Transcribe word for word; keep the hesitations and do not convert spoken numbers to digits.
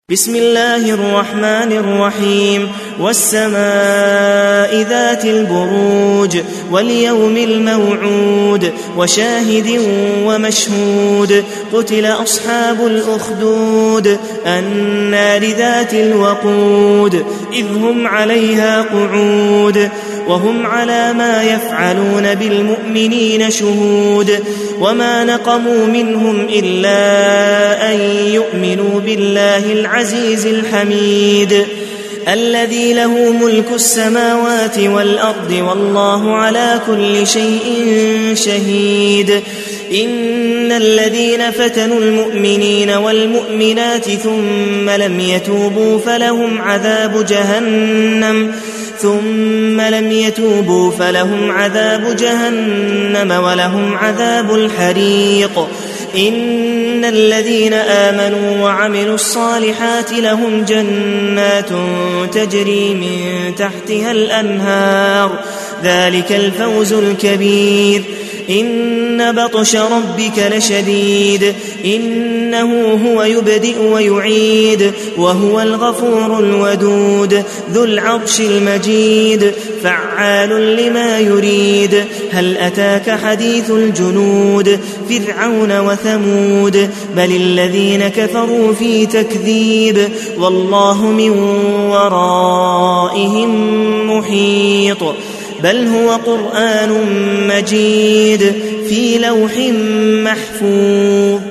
بسم الله الرحمن الرحيم والسماء ذات البروج واليوم الموعود وشاهد ومشهود قتل أصحاب الأخدود النار ذات الوقود إذ هم عليها قعود وهم على ما يفعلون بالمؤمنين شهود وما نقموا منهم إلا أن يؤمنوا بالله العزيز الحميد الذي له ملك السماوات والأرض والله على كل شيء شهيد إن الذين فتنوا المؤمنين والمؤمنات ثم لم يتوبوا فلهم عذاب جهنم ثم لم يتوبوا فلهم عذاب جهنم ولهم عذاب الحريق إن الذين آمنوا وعملوا الصالحات لهم جنات تجري من تحتها الأنهار ذلك الفوز الكبير إن بطش ربك لشديد إنه هو يبدئ ويعيد وهو الغفور الودود ذو العرش المجيد فعال لما يريد هل أتاك حديث الجنود فرعون وثمود بل الذين كفروا في تكذيب والله من ورائهم محيط بل هو قرآن مجيد في لوح محفوظ